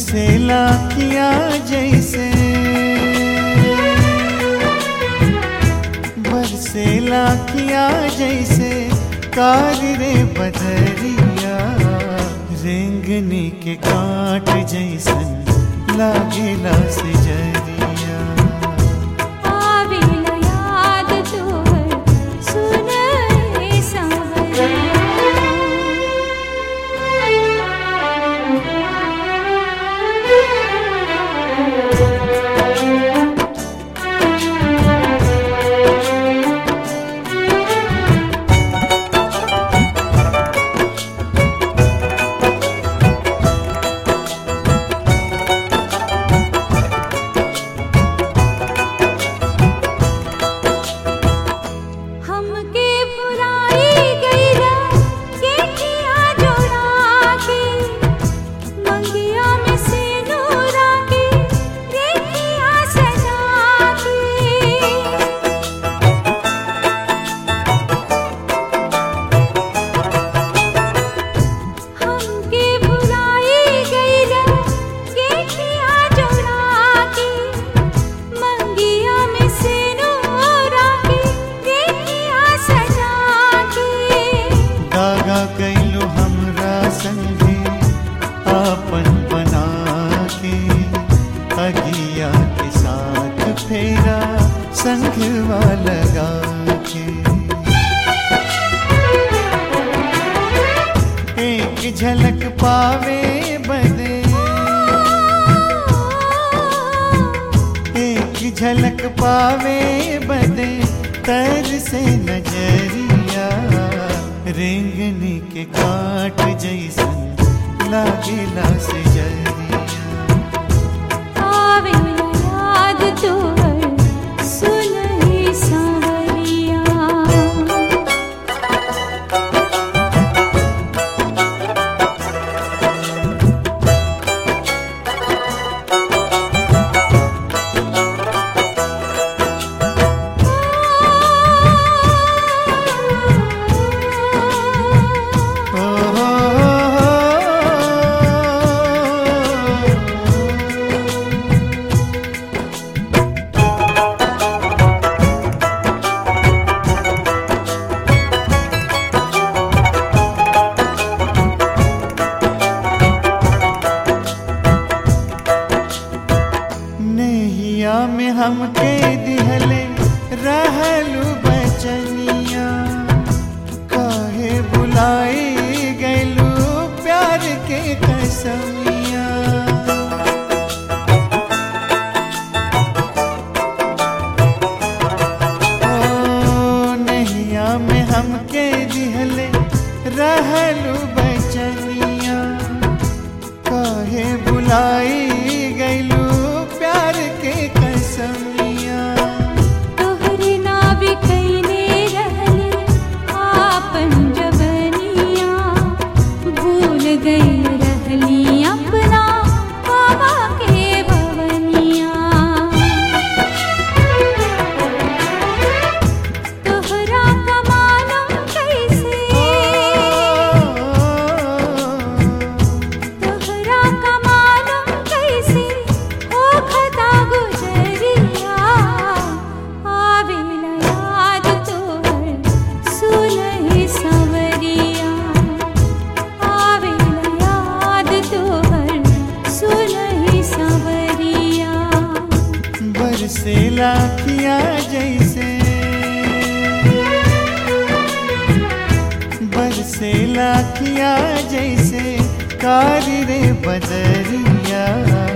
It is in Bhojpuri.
बरसेला किया जैसे, बरसेला किया जैसे कार रे बदरिया, रेंगनी के काट जैसन लागेला से जरिया। आवेला याद तोहर सुन रे सांवरिया। कैलू हमरा संगे आपन बना के, अगिया के साथ फेरा संगवा लगा के। एक झलक पावे बदे, एक झलक पावे बदे तर से नजरिया, रेंगनी के काट जैसन लागेला से जरिया। आवेला याद तोहर सुन रे सांवरिया। नैया में हमके दिहले रहलू बचनिया, काहे बुलाई गैलू प्यार के कसमिया। ओ नैया में हमके दिहले रहलू बचनिया, काहे बुलाई गैलू प्यार के कसमिया। तोहरे नाव कइले रहले आपन जवनिया, भूल गइल रहली अपना बाबा के भवनिया। तोहरा कमालम कैसे, तोहरा कमालम कैसे ओ खता गुजरिया। आवेला याद तोहर सुन रे सांवरिया। आवेला याद तोहर सुन रे सांवरिया। बरसेला किया जैसे, बरसेला किया जैसे कार रे बदरिया,